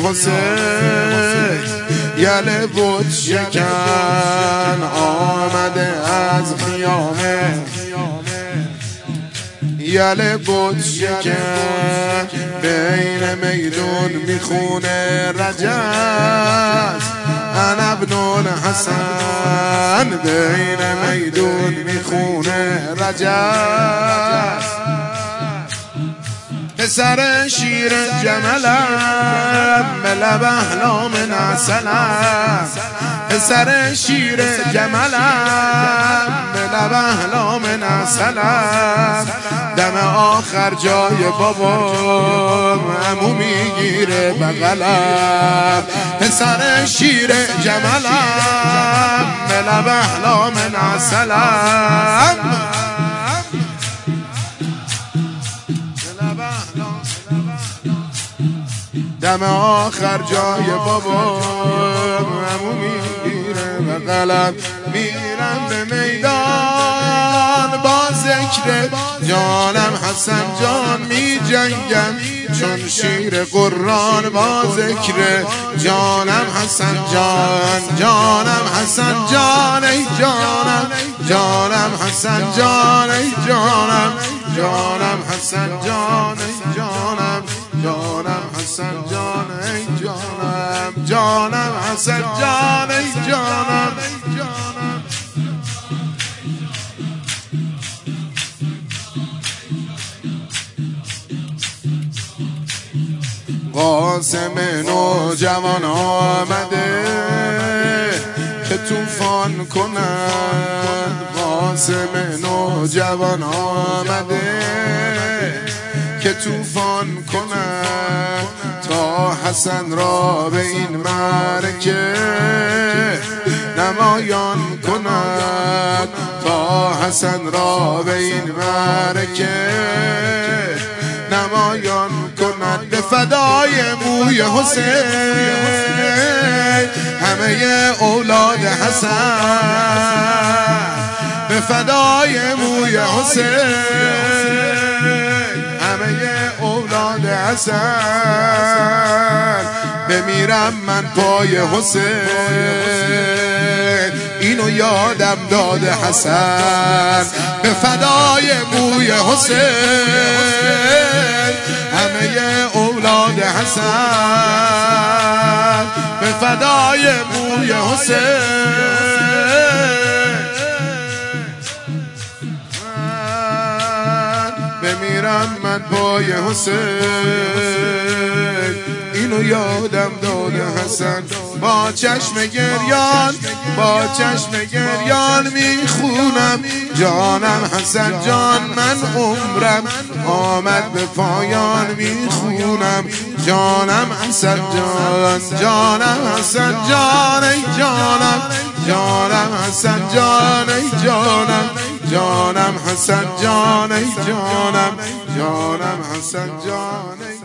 حسین یله بود شکن آمده از خیامه یله بود شکن بین میدون میخونه رجز انا ابن الحسن بین میدون میخونه رجز پسر شیر جملم ملب احلام نسلم پسر شیر جملم ملب احلام نسلم دم آخر جای بابا عمو میگیره بغلم پسر شیر جملم ملب احلام نسلم دم آخر جای بابا عمو میگیره بغلم میرم به میدان با ذکر جانم حسن جان می جنگم چون شیر قرآن با ذکر جانم حسن جان جانم حسن جان ای جانم جانم حسن جان ای جانم جانم حسن جان ای جانم جانم حسن جان ای جانم جانم حسن جان ای جانم قاسم نوجوان آمده که طوفان کند قاسم نوجوان آمده که طوفان کند تا حسن را به این معرکه نمایان کند تا حسن را به این معرکه نمایان کند به فدای موی حسین همه اولاد حسن به فدای موی حسین همه اولاد حسن بمیرم من پای حسین اینو یادم داده حسن به فدای موی حسین همه اولاد حسن به فدای موی حسین بمیرم من پای حسین اینو یادم داده حسن با چشم گریان با چشم گریان میخونم جانم حسن جان من عمرم آمد به پایان میخونم جانم حسن جان جانم حسن جان ای جانم جانم حسن جان ای جانم جانم حسن جان ای جانم جانم حسن جان ای